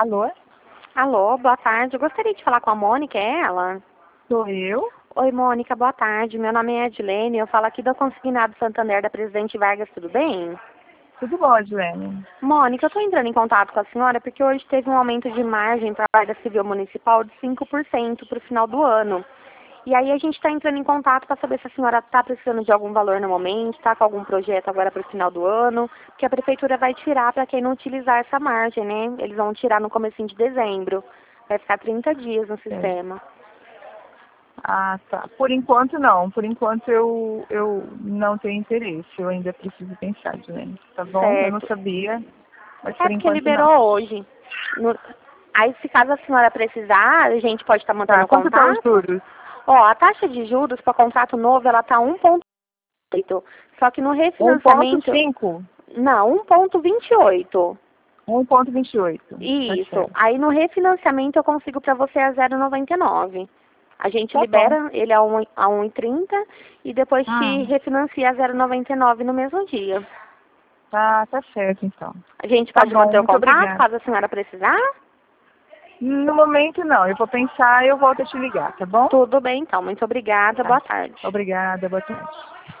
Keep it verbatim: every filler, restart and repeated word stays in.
Alô? Alô, boa tarde. Eu gostaria de falar com a Mônica, é ela? Sou eu? Oi, Mônica, boa tarde. Meu nome é Edilene, eu falo aqui do Consignado Santander da Presidente Vargas, tudo bem? Tudo bom, Edilene? Mônica, eu estou entrando em contato com a senhora porque hoje teve um aumento de margem para a Guarda Civil Municipal de cinco por cento para o final do ano. E aí a gente está entrando em contato para saber se a senhora está precisando de algum valor no momento, está com algum projeto agora para o final do ano, que a prefeitura vai tirar para quem não utilizar essa margem, né? Eles vão tirar no comecinho de dezembro. Vai ficar trinta dias no sistema. Ah, tá. Por enquanto não. Por enquanto eu, eu não tenho interesse. Eu ainda preciso pensar, Edilene. Tá bom? Eu não Certo. sabia, mas É por porque enquanto não. liberou hoje. No- Aí, se caso a senhora precisar, a gente pode estar Tá, mantendo quanto tá os contato. juros? Ó, a taxa de juros para contrato novo, ela tá um ponto oito. Só que no um ponto refinanciamento... cinco? Não, um ponto vinte e oito. um ponto vinte e oito. Tá Isso. certo. Aí no refinanciamento eu consigo para você a zero vírgula noventa e nove. A gente Tá bom. libera ele a um a um e trinta e depois te Hum, refinancia a zero vírgula noventa e nove no mesmo dia. tá, tá certo então. A gente Tá pode bom, manter o muito contato obrigada. caso a senhora precisar? No momento não. Eu vou pensar e eu volto a te ligar, tá bom? Tudo bem, então. Muito obrigada. Tá. Boa tarde. Obrigada, boa tarde.